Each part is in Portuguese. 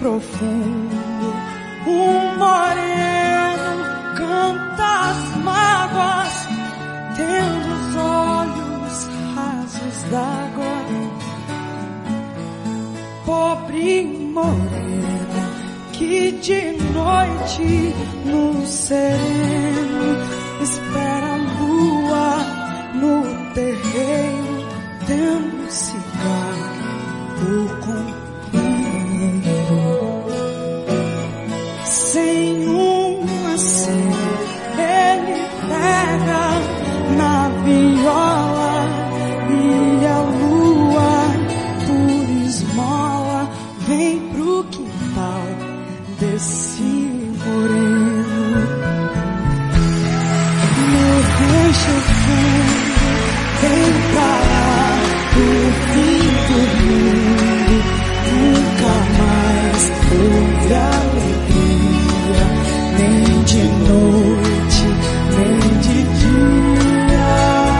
profundo, um moreno canta as mágoas, tendo os olhos rasos d'água. Pobre morena que de noite no sereno espera a lua no terreiro, tendo cigarro o companheiro. Sem uma cena ele pega na viola e a lua por esmola vem pro quintal desse moreno. No rancho fundo vem pra lá o fim do mundo, nunca mais houve alegria, nem de noite, nem de dia.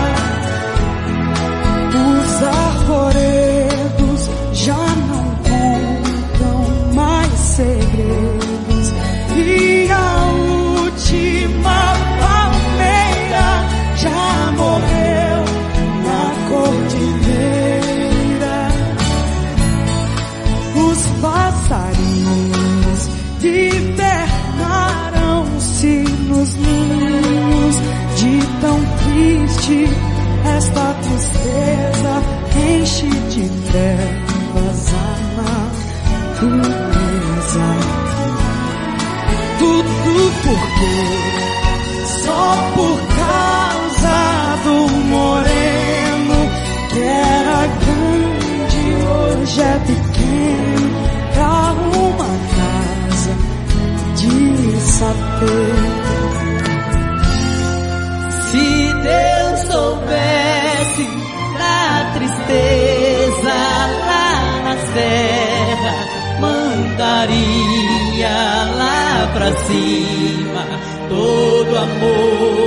Os arvoredos já não contam mais segredos e a última palmeira já morreu na cordilheira. Os passarinhos hibernaram-se nos ninhos, de tão triste esta tristeza enche de trevas a natureza. Tudo porque só por causa do moreno, que era grande hoje é pequeno, pra uma casa de saber. Se Deus soubesse da tristeza lá na serra, mandaria lá pra cima todo amor